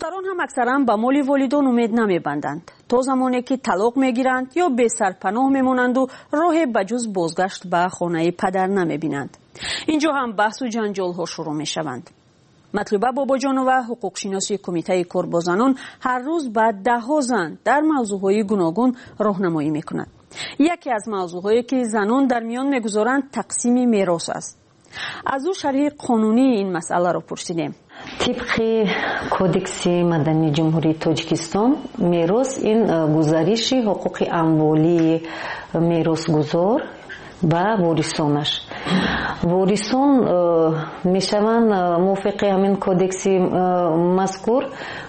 دختران هم اکثرا به مال والدان امید نمیبندند تا زمانی که طلاق میگیرند یا بی سرپناه میمانند و راه بجز بازگشت به خانه پدر نمیبینند. اینجا هم بحث و جنجال ها شروع میشوند. مطلوبه باباجانوه حقوق شناسی کمیته کار با زنان هر روز به 10 زن در موضوعهای گوناگون راهنمایی میکند. یکی از موضوعهایی که زنان در میان میگذارند تقسیم میراث است. از او شرح قانونی این مسئله را پرسیدیم. طبق کودکس مدنی جمهوری تاجیکستان میراث این گزارش حقوق اموالی میراثگزار با وارثانش. وارثان میشوند موافق همین کودکس مذکور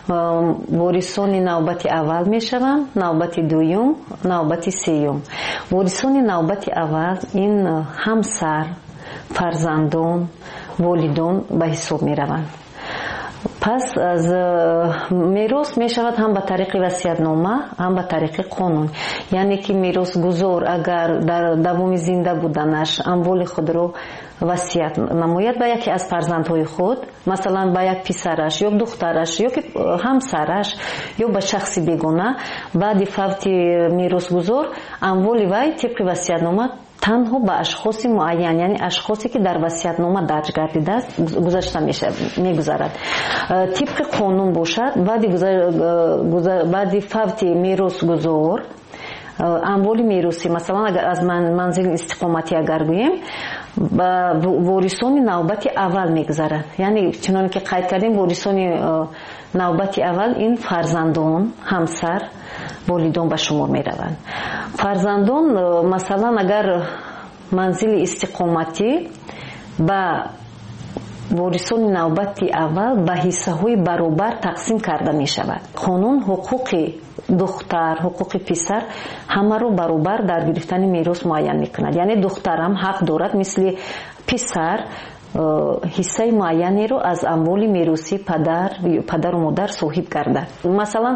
وارثان نوبت اول میشوند، نوبت دوم، نوبت سوم. وارثان نوبت اول این همسر، فرزندان، والدان به حساب میروند. پس از میراث می شود هم به طریق وصیت‌نامه هم به طریق قانون. یعنی که میراثگزار اگر در دوام زنده بودنش اموال خود رو وصیت نماید به یکی از فرزندهای خود، مثلا به یک پسرش یا دخترش یا که همسرش یا به شخص بیگانه، بعد فوت میراثگزار اموال وی طبق وصیت‌نامه تنها به اشخاص معین، یعنی اشخاصی که در وصیت‌نامه درج گردیده است گذاشته میگذرد. طبق قانون باشد بعد فوت میراثگزار اموال میراثی، مثلا اگر از منزل استقامتی اگر گوییم وارثان نوبت اول میگذرد. یعنی چنانکه که قید کردیم وارثان نوبت اول این فرزندان، همسر، والدان به شمار می روند. فرزندان مثلا اگر منزل استقامتی با وارثان نوبت اول به حصه های برابر تقسیم کرده می شود. قانون حقوق دختر، حقوق پسر همه رو برابر در گرفتن میراث معین می کند. یعنی دختر هم حق دارد مثل پسر حصه معینی رو از اموال میراثی پدر و مادر صاحب کرده. مثلا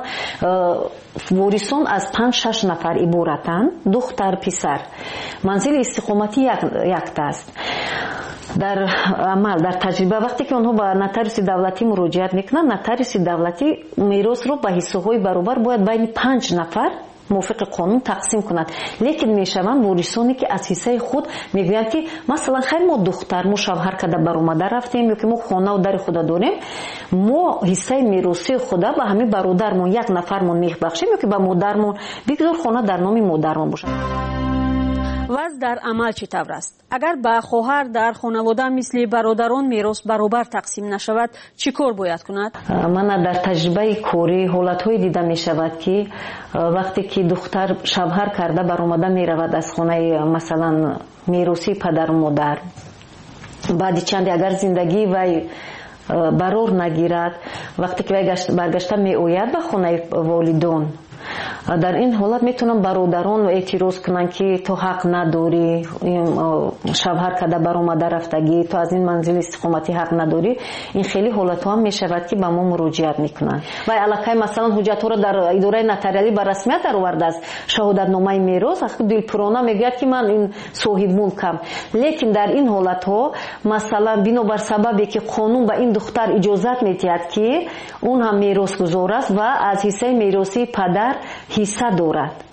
وارثان از 5-6 نفر عبارتند، دختر، پسر. منزل استقامتی یک است. در عمل، در تجربه وقتی که اونها به نotarius دولتی مراجعت میکنن، نotarius دولتی میراث رو به حصه های برابر باید بین 5 نفر موافق قانون تقسیم کند. لیکن میشوند وارثانی که از حصه خود میگویند که مثلا خیلی ما دختر، ما شوهر کرده برآمده رفتیم یا که ما خانه و در خود داریم، ما حصه میراثی خود به همین برادرمون یک نفرمون میبخشیم یا که به مادرمون بگذار خانه در نام مادرمون باشه. وضع در عمل چطور است؟ اگر به خواهر در خانواده مثل برادران میراث برابر تقسیم نشود چی کار باید کند؟ من در تجربه کاری حالت‌های دیده می شود که وقتی که دختر شوهر کرده برآمده می رود از خانه مثلا میراثی پدر و مادر، بعد چند اگر زندگی وی برار نگیرد، وقتی که وی برگشته می آید به خانه والدان، در این حالت میتونم برادران اعتراض کنن که تو حق نداری، شوهر کرده برآمده رفتگی، تو از این منزل استقامتی حق نداری. این خیلی حالت ها هم میشود که به ما مراجعت میکنن و علاقه مثلا حجت ها رو در اداره نotariالی به رسمیت در آورده است، شهادت نامه میراث، دلپرانه میگوید که من این صاحب ملکم. لیکن در این حالت ها مثلا بنابر سببی که قانون به این دختر اجازت میدهد که اون هم میراث گزار است و از حصه میراثی پدر حصه دارد،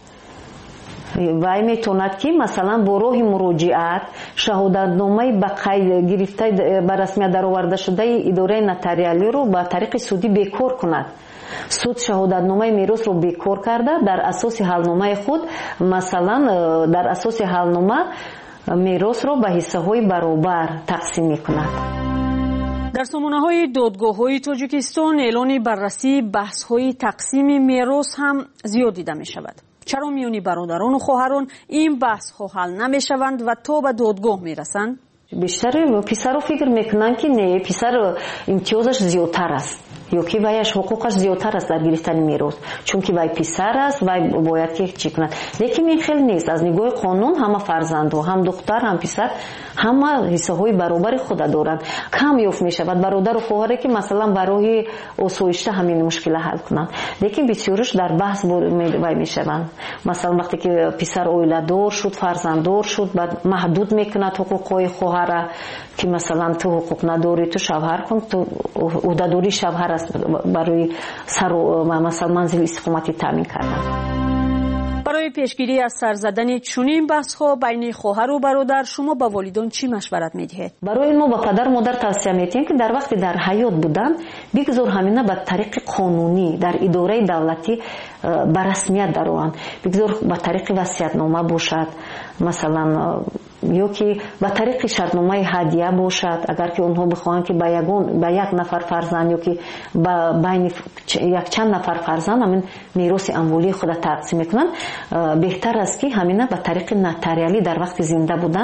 وی میتوند که مثلا با راه مراجعت شهادتنامه به قید گرفته به رسمیت در آورده شده اداره نotariالی رو به طریق سودی بیکار کند. سود شهادتنامه میراث رو بیکار کرده، در اساس حلنامه خود مثلا در اساس حلنامه میراث رو به حصه های برابر تقسیم میکند. در سامانه‌های دادگاه‌های تاجیکستان اعلان بررسی بحث‌های تقسیم میراث هم زیاد دیده می‌شود. چرا میانی برادران و خواهران این بحث‌ها حل نمی‌شوند و تا به دادگاه می‌رسند؟ بیشتر پسر رو فکر میکنن که نه، پسر امتیازش زیادتر است یا که ویش حقوقش زیادتر است در گرفتن میراث، چون که وی پسر است وی باید که چی کند. لیکن این خیلی نیست. از نگاه قانون همه فرزندها، هم دختر هم پسر، همه حصه های برابر خود دارند. کم یافت می شود برادر و خواهری که مثلا برای آسایشته همین مشکل حل کنند، لیکن بسیارش در بحث وی می شوند. مثلا وقتی که پسر اویله دار شد، فرزنددار شد، بعد محدود میکند حقوقهای خواهر که مثلا تو حقوق نداری، تو شوهر کن، تو عهده‌داری شوهر است برای مثلا منزل استقامتی تامین کردن. برای پیشگیری از سر زدن چنین بحث‌ها بین خواهر و برادر شما با والدین چی مشورت می‌دهید؟ برای ما با پدر مادر توصیه می‌کنیم که در وقتی در حیات بودن بگذار همینا به طریق قانونی در اداره دولتی به رسمیت درآیند. بگذار به طریق وصیت‌نامه باشد، مثلا یا که به طریق شرطنامه هدیه باشد، اگر که اونها بخواهند که به یک نفر فرزند یا که بین یک چند نفر فرزند همین میراث اموالی خود تقسیم میکنن، بهتر است که همینا به طریق نتاریالی در وقت زنده بودن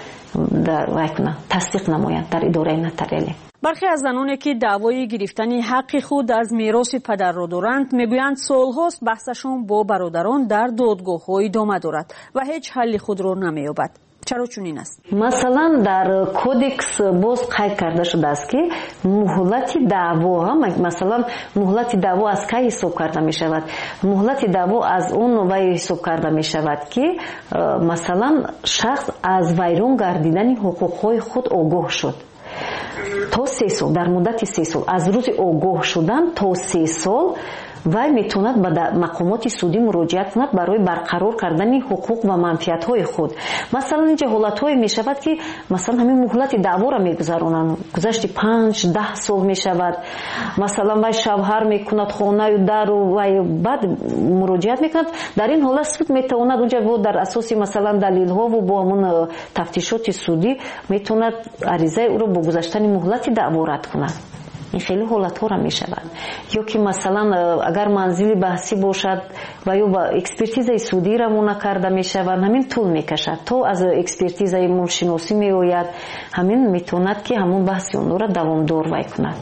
تصدیق نمایند در اداره نتاریالی. برخی از زنانی که دعوای گرفتن حق خود از میراث پدر را دارند میگویند سالهاست بحثشان با برادران در دادگاه‌ها ادامه دارد و هیچ حل خود را نمی‌یابد. چرا چنین است؟ مثلا در کودکس باز قید کرده شده است که مهلت دعوا، مثلا مهلت دعوا از کی حساب کرده می شود؟ مهلت دعوا از اون وی حساب کرده می شود که مثلا شخص از ویران گردیدن حقوقهای خود آگاه شد تا 3 سال، در مدت 3 سال از روز آگاه شدن تا 3 سال وی میتوند به مقامات سودی مراجعه کند برای برقرار کردن حقوق و منفعت‌های خود. مثلا اینجا حالت‌های میشود که مثلا همین مهلت دعوا را میگذرانند، گذشت 5-10 سال میشود، مثلا وی شوهر میکند خانه و در و بعد مراجعه میکند. در این حالت سود میتواند اونجا در اساس مثلا دلیل‌ها و با همون تفتیشات سودی میتواند عریضه او را با گذشتن مهلت دعوا رد کند. این خیلی حالت‌ها را میشود. یا که مثلا اگر منزل بحثی باشد و یا با اکسپرتیز سودی را مونه کرده میشود، همین طول میکشد تا از اکسپرتیز مولشناسی میآید، همین میتواند که همون بحثی اون را دوامدار وی کند.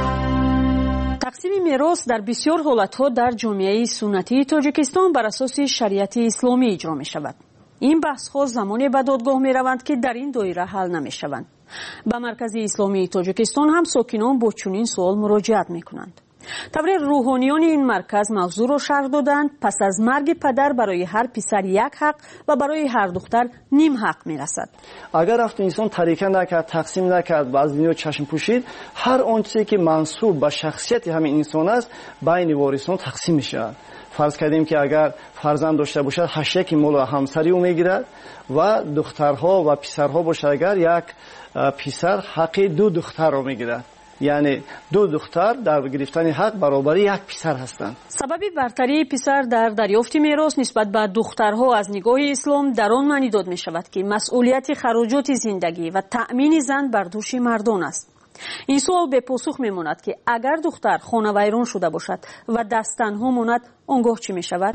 تقسیم میراث در بسیار حالت‌ها در جامعه سنتی تاجیکستان بر اساس شریعت اسلامی اجرا میشود. این بحث‌ها زمانی به دادگاه میروند که در این دایره حل نمیشوند. به مرکز اسلامی تاجیکستان هم ساکنان با چنین سوال مراجعت میکنند. طوری روحانیان این مرکز موضوع را شرح دادند پس از مرگ پدر برای هر پسر یک حق و برای هر دختر نیم حق میرسد. اگر رفت انسان طریقه نکرد، تقسیم نکرد و از دنیا چشم پوشید، هر آنچه که منسوب به شخصیت همین انسان است بین وارثان تقسیم میشه. فرض کردیم که اگر فرزند داشته باشد 8 مال و همسری او میگیرد و دخترها و پسرها باشد، اگر یک پسر حق 2 دختر را میگیرد، یعنی 2 دختر در گرفتن حق برابر یک پسر هستند. سبب برتری پسر در دریافت میراث نسبت به دخترها از نگاه اسلام در آن معنی داده می شود که مسئولیت خراجات زندگی و تأمین زن بر دوش مردان است. این سوال به پاسخ میماند که اگر دختر خانه ویران شده باشد و دست تنها ماند، آنگاه چی می شود؟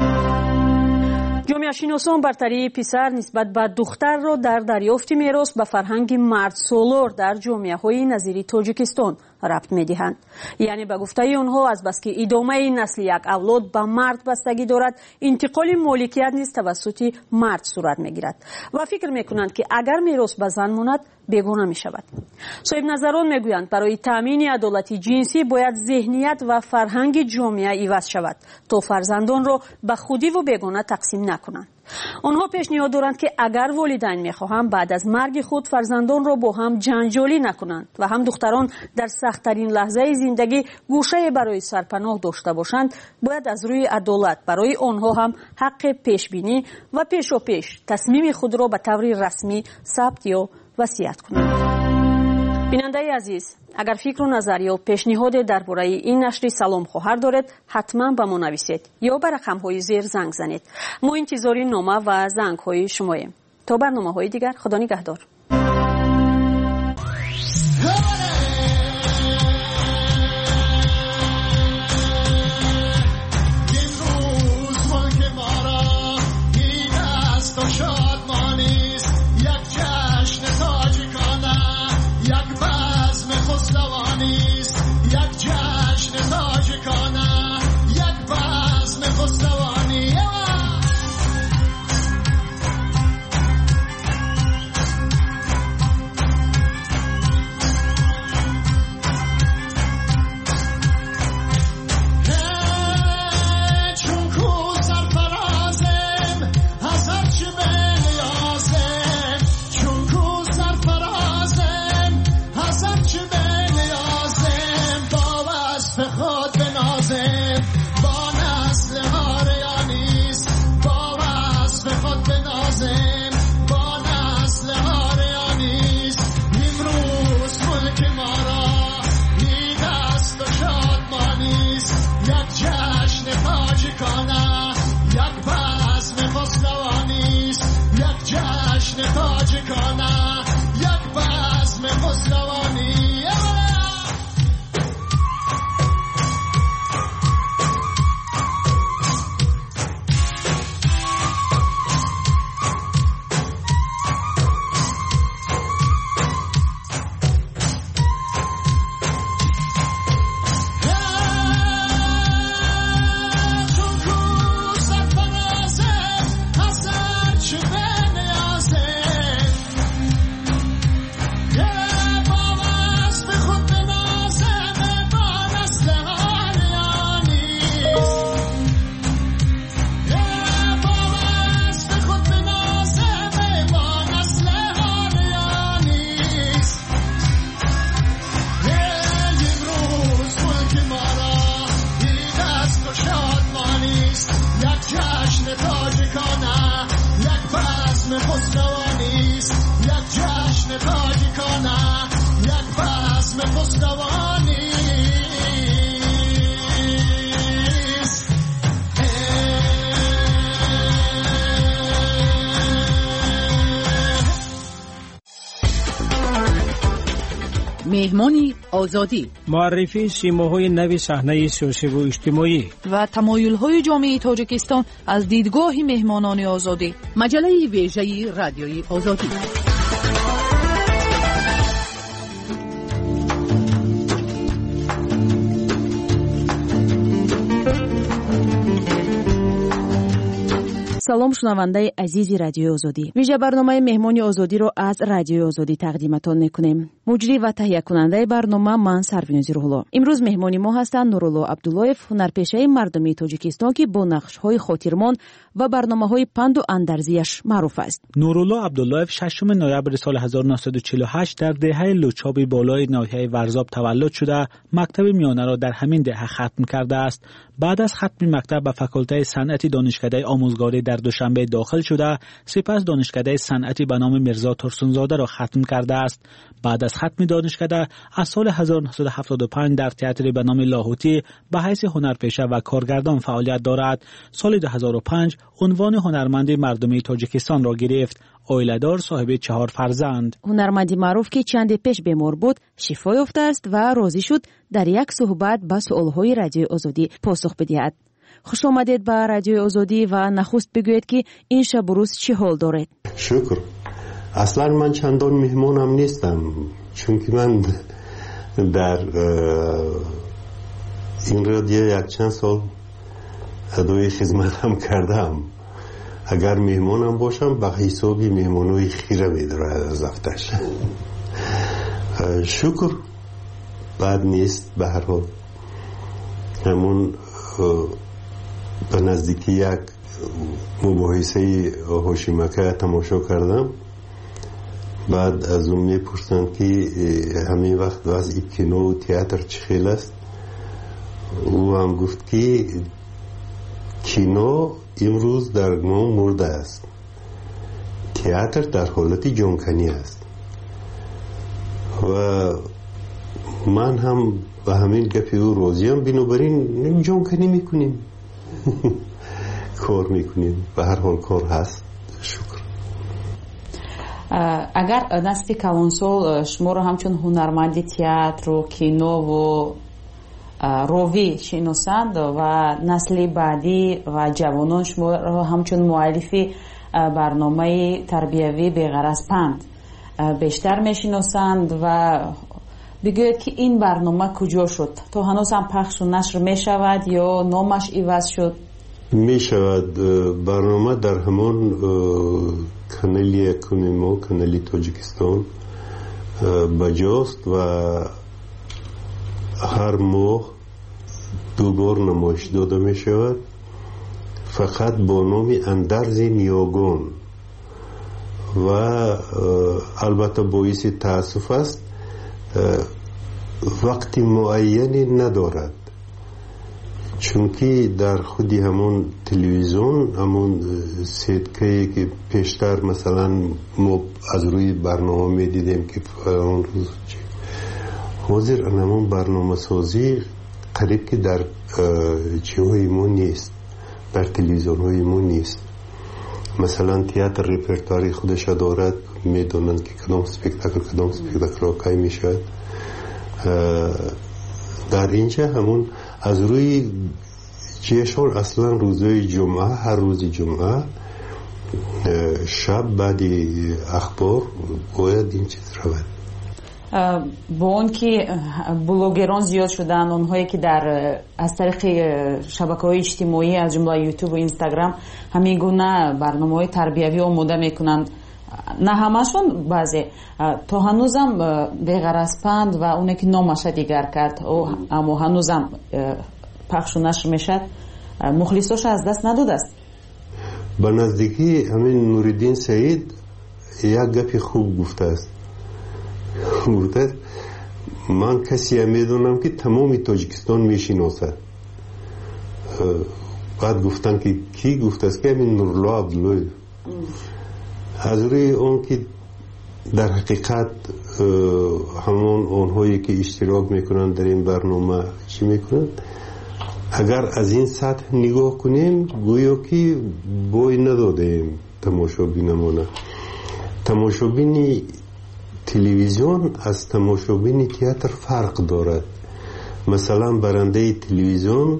جامعه شناسان برتری پسر نسبت به دختر را در دریافت میراث به فرهنگ مرد سالار در جامعه های نظیر تاجیکستان ربط می دهند. یعنی به گفته آنها از بس که ادامه نسل یک اولاد به مرد بستگی دارد، انتقال مالکیت نیز توسط مرد صورت می گیرد و فکر می کنند که اگر میراث به زن ماند بیگانه می شود. صاحب نظران می گویند برای تامین عدالت جنسی باید ذهنیت و فرهنگ جامعه عوض شود تا فرزندان را به خودی و بیگانه تقسیم نکنند. آنها پیشنهاد دارند که اگر والدین میخواهند بعد از مرگ خود فرزندان را با هم جنجالی نکنند و هم دختران در سخت‌ترین لحظه زندگی گوشه برای سرپناه داشته باشند، باید از روی عدالت برای آنها هم حق پیشبینی و پیش تصمیم خود را به طور رسمی ثبت یا وصیت کنند. بیننده عزیز، اگر فکر و نظر یا پیشنهاد درباره این نشر سلام خواهر دارید، حتما به ما نویسید یا به رقم‌های زیر زنگ زنید. ما انتظار نامه و زنگ‌های شماییم. تا برنامه‌های دیگر، خدا نگهدار. مهمانی آزادی، معرفی سیماهای نوی صحنه سیاسی و اجتماعی و تمایل‌های جامعه تاجیکستان از دیدگاه مهمانان آزادی. مجله ویژه رادیوی آزادی. салом шунавандаи азизи радиои озодӣ. вижа барномаи меҳмони озодиро аз радиои озодӣ тақдиматон мекунем. муҷрӣ ва таҳиякунандаи барнома ман Сарвинози Рӯҳулло. имрӯз меҳмони мо ҳастанд Нурулло Абдуллоев, ҳунарпешаи мардумии Тоҷикистон ки бо нақшҳои хотирмон ва барномаҳои панду андарзияш маъруф аст. Нурулло Абдуллоев 6 ноябри соли 1948 дар деҳаи Лучоби болои ноҳияи Варзоб таваллуд шуда, мактаби миёнаро дар ҳамин деҳа хатм кардааст. баъд аз хатми мактаб ба факултаи санъати донишкадаи омӯзгорӣ дар Душанбе дохил шуда, сипас донишкадаи санъати ба номи Мирзо Турсунзодаро хатм кардааст. баъд аз хатми донишкада аз соли 1975 дар театри ба номи Лоҳутӣ ба ҳайси ҳунарпеша ва коргардон фаъолият дорад. соли 2005 унвони ҳунарманди мардумии Тоҷикистонро гирифт. оиладор, соҳиби 4 фарзанд. ҳунарманди маъруф ки чанде пеш бемор буд, шифо ёфтааст ва розӣ шуд дар як суҳбат ба суолҳои радиои озодӣ посух бидиҳад. хуш омадед ба радиои озодӣ ва нахуст бигӯед ки ин шабу рӯз чӣ ҳол доред? шукр. аслан ман чандон меҳмонам нестам, чунки ман дар ин радио якчанд сол адои хизматам кардам. агар меҳмонам бошам ба ҳисоби меҳмонои хира медорад аз афташ. шукр, бад нест. ба ҳар ҳол ҳамон ба наздики як мубоҳисаи ҳошимака тамошо кардам. баъд аз он мепурсанд ки ҳамин вақт вазъи кинову театр чӣ хел аст. ӯ ҳам гуфт ки кино имрӯз дар ном мурда аст, театр дар ҳолати ҷонканӣ аст. ва ман ҳам ба ҳамин гапи ӯ розиам. бинобар ин ҷонканӣ мекунем, кор мекунем. ба ҳар ҳол кор ҳаст. шукр. агар насли калонсол шуморо ҳамчун ҳунарманди театру кинову ровӣ шиносанд ва насли баъдӣ ва ҷавонон шуморо ҳамчун муаллифи барномаи тарбиявӣ беғараз панд бештар мешиносанд ва бигӯед ки ин барнома куҷо шуд? то ҳанӯз ҳам пахшу нашр мешавад ё номаш иваз шуд? мешавад. барнома дар ҳамон канали якуми мо, канали Тоҷикистон баҷост ва ҳар моҳ 2 бор намоиш дода мешавад, фақат бо номи Андарзи Ниёгон. ва албатта боиси таассуф аст, вақти муайяне надорад, чунки дар худи ҳамон телевизион, ҳамон сеткае ки пештар масалан мо аз рӯи барнома медидем ки фалон рӯз ҳозир ҳамон барномасозӣ қариб ки дар ҷиҳои мо нест, дар телевизионҳои мо нест. масалан театр репертуари худаша дорад, медонанд ки кадом спектаклро кай мешавад. дар инҷа ҳамон аз рӯи ҷешон аслан рӯзои ҷумъа, ҳар рӯзи ҷумъа шаб баъди ахбор бояд ин чиз равад. бо он ки блогерон зиёд шуданд, онҳое ки дар аз тариқи шабакаҳои иҷтимоӣ аз ҷумла ютуб ва инстаграм ҳамин гуна барномаҳои тарбиявӣ омода мекунанд, на ҳамашон, баъзе то ҳанӯзам беғаразпанд ва оне ки номаша дигар кард, аммо ҳанӯзам пахшу нашр мешад, мухлисоша аз даст надодааст. ба наздикӣ ҳамин Нуриддин Саид як гапи хуб гуфтааст. гуфтааст ман касия медонам ки тамоми Тоҷикистон мешиносад. баъд гуфтан ки кӣ? гуфтааст ки ҳамин Нурулло Абдуллоев. аз рӯи он ки дар ҳақиқат ҳамон онҳое ки иштирок мекунанд дар ин барнома чӣ мекунанд, агар аз ин сатҳ нигоҳ кунем гӯё ки бой надодаем тамошобинамона. тамошобини تلویزیون از تماشابین تئاتر فرق دارد. مثلا برنده تلویزیون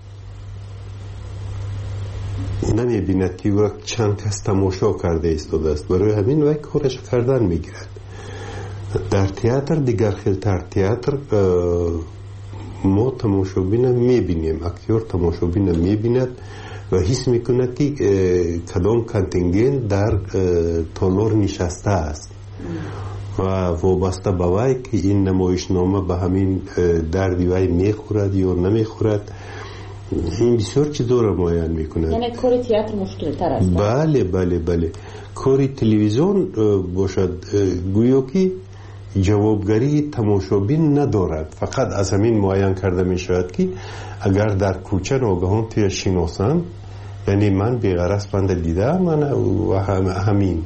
نمی‌بیند که وقت چند کس تماشا کرده ایستاده است، برای همین وقت کارش کردن میگیرد. در تئاتر دیگر خیلتر تئاتر ما تماشابین میبینیم، اکتور تماشابین میبیند و حس میکند که کدام کانتینگنت در تالار نشسته است و وابسته به وی که این نمایشنامه به همین دردی وی میخورد یا نمیخورد. این بسیار چیزا را معین میکند. یعنی کار تئاتر مشکل تر است. بله کار تلویزیون باشد گویا که جوابگری تماشابین ندارد، فقط از همین معین کرده می شود که اگر در کوچه ناگهان توی شناسند، یعنی من بی‌غرض بنده دیدم من و همین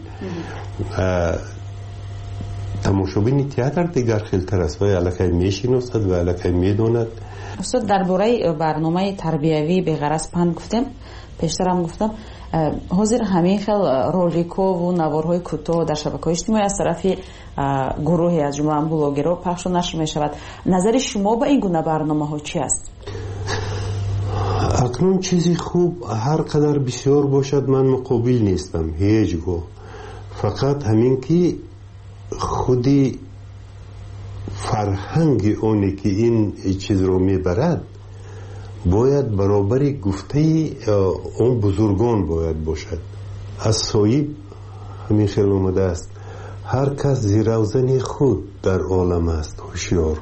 تماشابین تئاتر دیگر خیلتر است و الکی می شناسد و الکی می داند. استاد درباره برنامه تربیوی بی‌غرض پند گفتم، پیشترم گفتم حاضر همین خیل رولیکو و نوارهای کوتاه در شبکه‌های اجتماعی از طرف گروهی از جمله بلاگرها پخش و نشر می شود. نظر شما به این گونه برنامه ها چی است؟ اکنون چیزی خوب هر قدر بسیار باشد من مقابل نیستم هیچگاه، فقط همین که خودی فرهنگ اونی که این چیز رو میبرد باید برابر گفته اون بزرگان باید باشد. از صاحب همین خیلی اومده است هر کس زیروزن خود در عالم است هوشیار،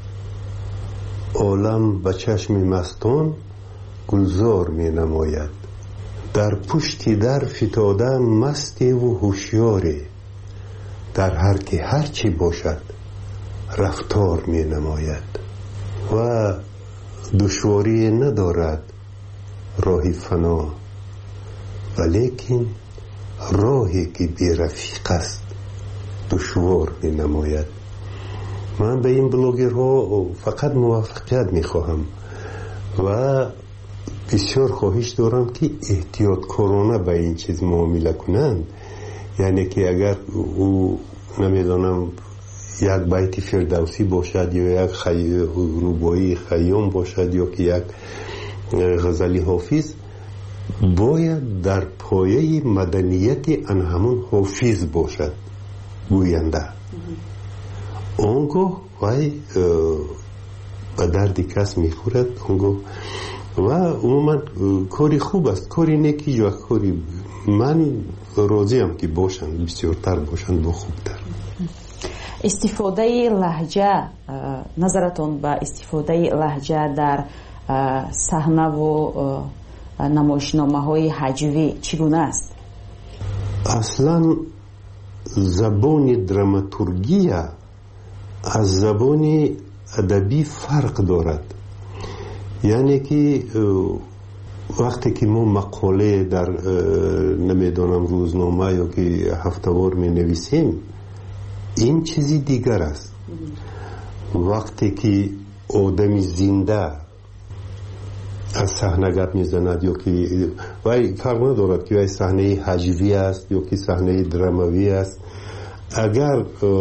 عالم به چشم مستان گلزار می نماید، در پشتی در فتاده مستی و هوشیاری، در هر که هر چی باشد رفتار می نماید و دشواری ندارد راهی فنا، ولیکن راهی که بی رفیق است دشوار می نماید. من به این بلاگرها فقط موفقیت می خواهم و بسیار خواهش دارم که احتیاطکارانه به این چیز معامله کنند. یعنی که اگر او نمیدانم یک بیت فردوسی باشد یا یک رباعی خیام باشد یا که یک غزلی حافظ، باید در پایه مدنیت آن همون حافظ باشد گوینده. اونگاه وای به درد کس میخورد اونگاه و عموما کاری خوب است، کاری نیکی و کاری من راضیم که باشند بسیارتر باشند و خوبتر. استفاده لهجه، نظرتون به استفاده لهجه در صحنه و نمایشنامه های هجوی چگونه است؟ اصلا زبان دراماتورگی از زبان ادبی فرق دارد. یعنی که وقتی که ما مقاله در نمیدونم روزنامه یا که هفتهوار می نویسیم این چیزی دیگر است. وقتی که آدمی زنده از صحنه گپ میزند یا که وای فرق ندارد که وای صحنه هجوی است یا که صحنه دراموی است، اگر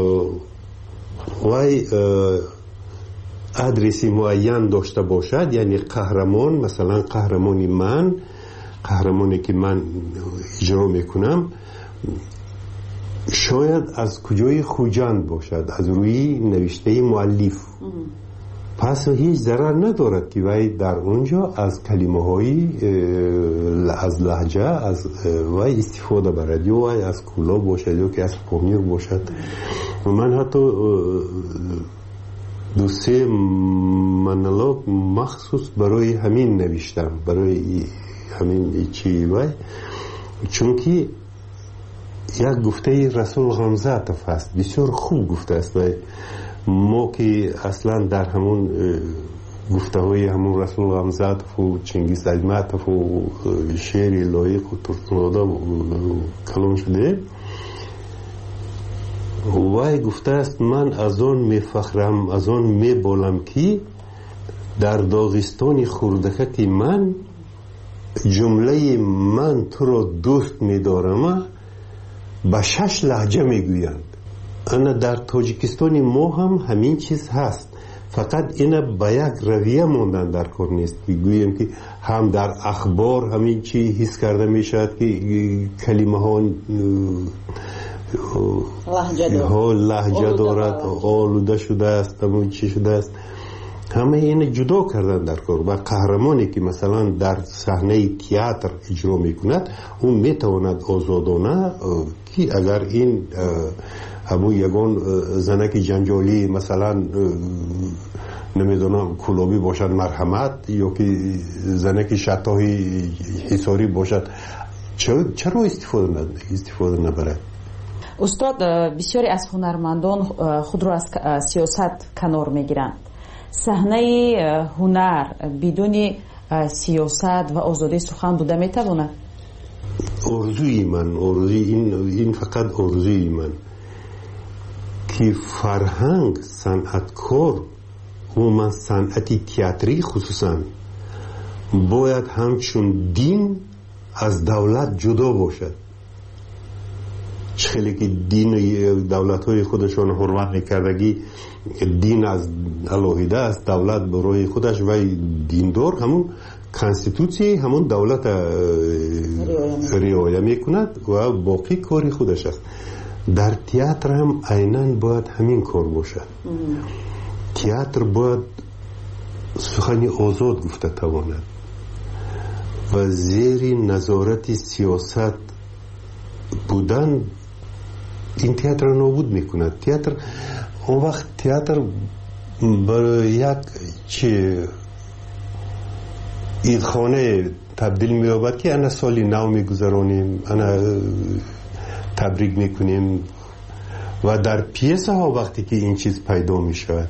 وای ادرسی معین داشته باشد، یعنی قهرمان، مثلا قهرمانی که من اجرا میکنم شاید از کجای خوجند باشد، از روی نوشته مؤلف، پس هیچ ضرر ندارد که وی در اونجا از کلمه های از لهجه از وی استفاده برد، یا وی از کولا باشد یا که از پامیر باشد. من حتی دو سه منالوگ مخصوص برای همین نوشتم، برای همین چی وی، چون که یک گفته رسول غمزه است، بسیار خوب گفته است. ما که اصلا در همون گفته های همون رسول غمزه و چنگیز عظمت و شعر لایق و ترسناده کلام شده، وای گفته است من از آن میفخرم، از آن میبالم که در داغستان خردکک من جمله من تو را دوست میدارم به 6 لهجه میگویند. انا در تاجیکستان ما هم همین چیز هست، فقط اینا با یک رویه موندن در کار نیست که گوییم که هم در اخبار همین چی حس کرده می شود که کلمه ها لهجه دارد، آلوده شده است، همون چی شده است، همه این جدا کردن در کار. و قهرمانی که مثلا در صحنه تئاتر اجرا میکند اون میتواند آزادانه که اگر این همون یگان زنک جنجالی مثلا نمیدونم کلابی باشد مرحمت، یا که زنک شتاهی حساری باشد، چرا استفاده نبرد؟ استاد، بسیاری از هنرمندان خود را از سیاست کنار میگیرند. صحنه هنر بدون سیاست و آزادی سخن بوده میتواند؟ آرزوی من، این فقط آرزوی من که فرهنگ، صنعتکار و من صنعتی تئاتری خصوصا باید همچون دین از دولت جدا باشد. خیلی که دین دولت های خودشون حرمت میکردگی دین از الهیده است، دولت برای خودش و دیندار همون کانستیتوسی همون دولت رعایت میکند و باقی کاری خودش است. در تئاتر هم عیناً باید همین کار باشد. تئاتر باید سخنی آزاد گفته تواند و زیر نظارت سیاست بودن این تئاتر نابود میکند. تئاتر اون وقت تئاتر برای یک عیدخانه تبدیل می‌یابد که انا سالی نو میگذرانیم، انا تبریک میکنیم. و در پیسه ها وقتی که این چیز پیدا میشود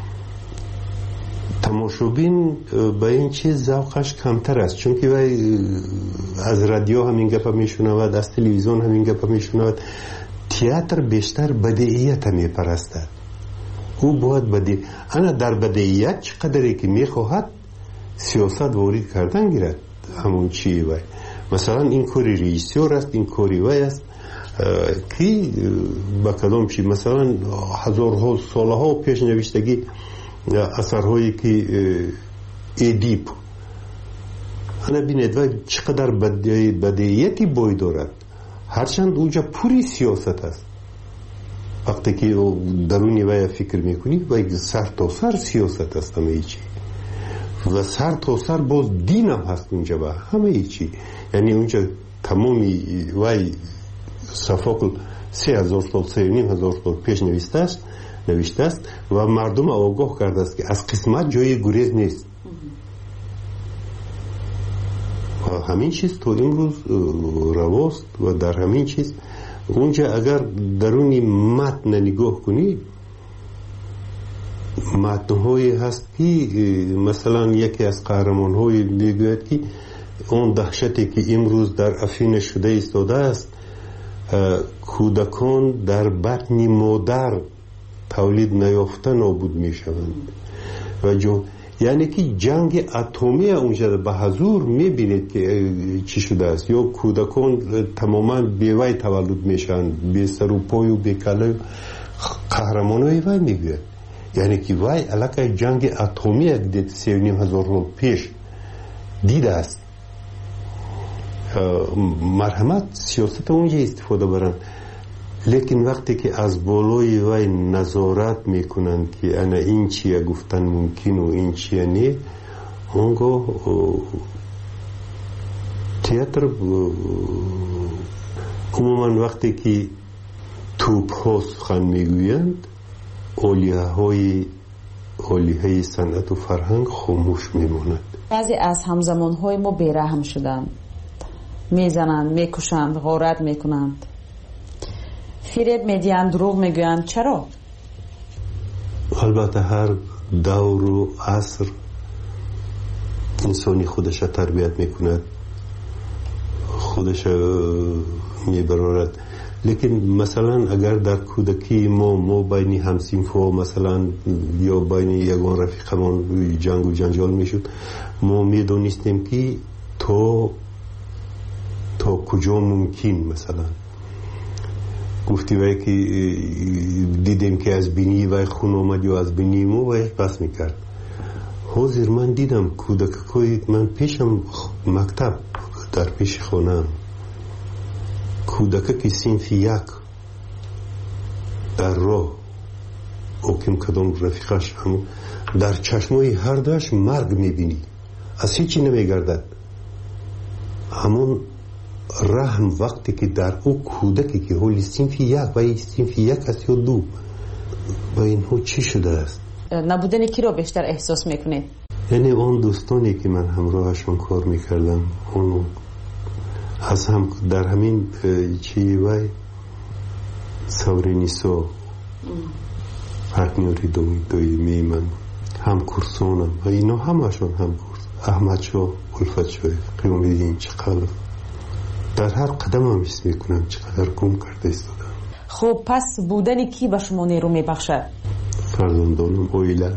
تماشابین به این چیز ذوقش کمتر است، چون که از رادیو همین گپ میشنود، از تلویزیون همین گپ میشنود. تئاتر بیشتر بدیهیت میپرستد. او باید بدیهی، انا در بدیهیت چقدری که میخواهد سیاست وارد کردن گیرد. همون چی وای مثلا این کاری رئیسیور است، این کاری وای است که با کدام چی مثلا هزارها سالها پیش نوشتگی اثرهایی که ادیپ انا بینید و چقدر بدیهیتی بای دارد، هرچند اونجا پوری سیاست است. وقتی که درونی وای فکر میکنی و سر تا سر سیاست است همه چی، و سر تا سر باز دین هم هست اونجا و همه چی. یعنی اونجا تمامی وای صفاقل 3000 سال 3500 سال پیش نوشته است و مردم آگاه کرده است که از قسمت جای گریز نیست. و همین چیز تو امروز رواست و در همین چیز اونجا اگر درونی متن نگاه کنی، متن‌هایی هست که مثلا یکی از قهرمان‌های میگوید که اون دهشتی که امروز در افین شده ایستاده است، کودکان در بطن مادر تولید نیافته نابود میشوند. و یعنی که جنگ اتمی اونجا به حضور میبینید که چی شده است، یا کودکان تماما بیوی تولد میشن، بی سر و پای و بی کله. قهرمانای وای میگوید یعنی که وای علاقه جنگ اتمی دید 3500 سال پیش دیده است. مرحمت سیاست اونجا استفاده برن، لیکن وقتی که از بالای وای نظارت میکنن که انا این چیه گفتن ممکن و این چیه نه، اونگاه تئاتر عموما وقتی که توپ ها سخن میگویند عالیه صنعت و فرهنگ خاموش میماند. بعضی از همزمان های ما بیرحم شدند، میزنند، میکشند، غارت میکنند، فریب میدیند، دروغ میگویند. چرا؟ البته هر دور و عصر انسانی خودش تربیت میکند، خودش میبرارد. لیکن مثلا اگر در کودکی ما بین همسینفا مثلا یا بین یگان رفیقمان جنگ و جنجال میشد، ما میدونستیم که تا کجا ممکن مثلا گفتی وای که دیدیم که از بینی وای خون اومد یا از بینی مو وای بس میکرد. حاضر من دیدم کودکای من پیشم مکتب در پیش خونم کودک که صنف یک در راه اوکیم کدام رفیقش هم در چشمای هر دوش مرگ میبینی، از هیچی نمیگردد. همون رحم وقتی که در او کودکی که حالی صنف یک و صنف یک است یا دو و اینها چی شده است؟ نبودن کی رو بیشتر احساس میکنید؟ یعنی اون دوستانی که من همراهشون کار میکردم اون از هم در همین چی وای سورینیسو پارتنری دویمی من هم کورسونم و اینا همشون هم کورس احمد شو الفت شو قیام بیدین چقدر در هر قدم هم حس میکنم چقدر گم کرده ایستادم. خب پس بودن کی به شما نیرو میبخشد؟ فرزندانم اویلا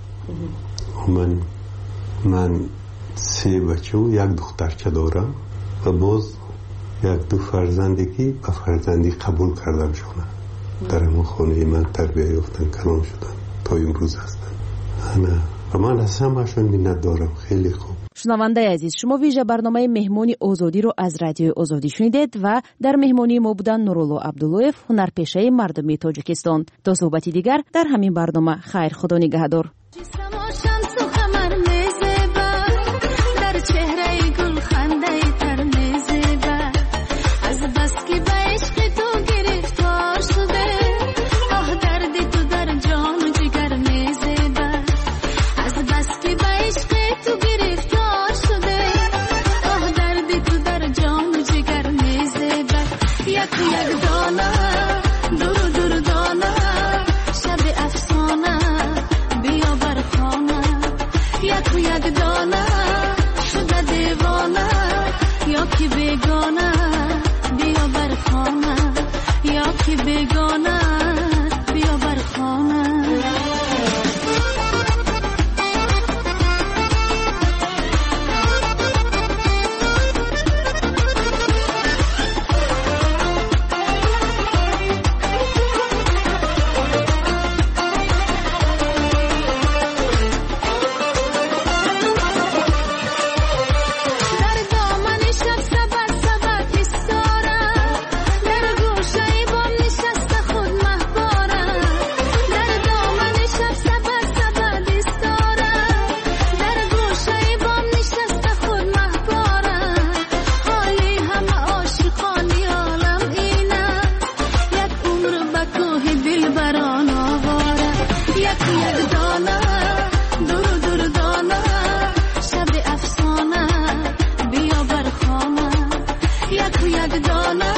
من 3 بچه و 1 دخترچه دارم و باز 1-2 فرزندی که به فرزندی قبول کردم شونه در همون خانه من تربیه یافتن کلام شدن تا امروز هستن. و من از همه‌شون منت دارم. خیلی خوب. شنونده عزیز، شما ویژه برنامه مهمانی آزادی رو از رادیو آزادی شنیدید و در مهمانی ما بودن نورالله عبداللهیف، هنرپیشه مردمی تاجیکستان. تا صحبتی دیگر در همین برنامه. خیر، خدا نگهدار. یک دانه